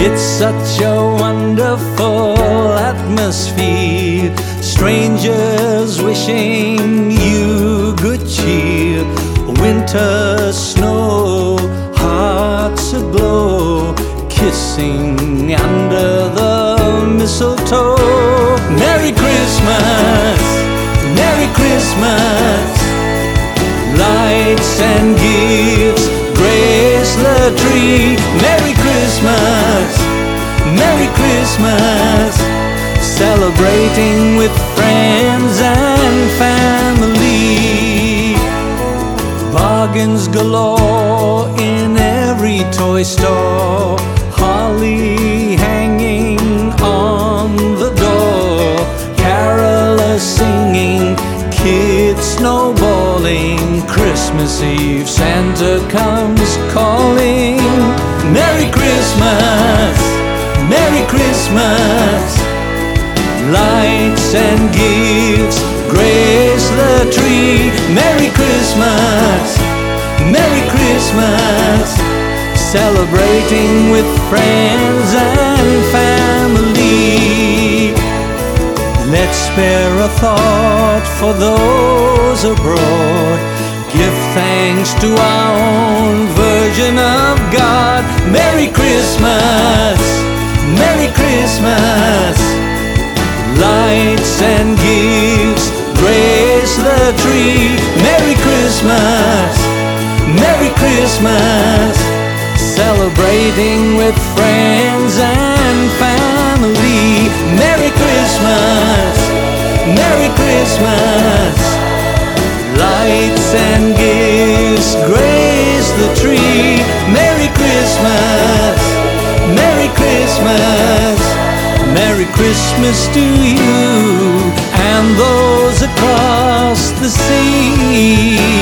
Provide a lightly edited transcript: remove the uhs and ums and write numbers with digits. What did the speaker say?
It's such a wonderful atmosphere, strangers wishing you good cheer. Winter snow, hearts aglow, kissing under the mistletoe. Merry Christmas, Merry Christmas, lights and gifts grace the tree. Merry Christmas, Merry Christmas, celebrating with friends and family. Bargains galore in every toy store, holly hanging on the door, carolers singing, kids snowballing. Christmas Eve, Santa comes calling. Merry Christmas, Merry Christmas, lights and gifts grace the tree. Merry Christmas, Merry Christmas, celebrating with friends and family. Let's spare a thought for those abroad, give thanks to our own version of God. Merry Christmas, Merry Christmas, lights and gifts grace the tree. Merry Christmas, Merry Christmas, celebrating with friends and family. Merry Christmas, Merry Christmas, lights and gifts grace the tree. Merry Christmas, Merry Christmas, Merry Christmas to you and those across the sea.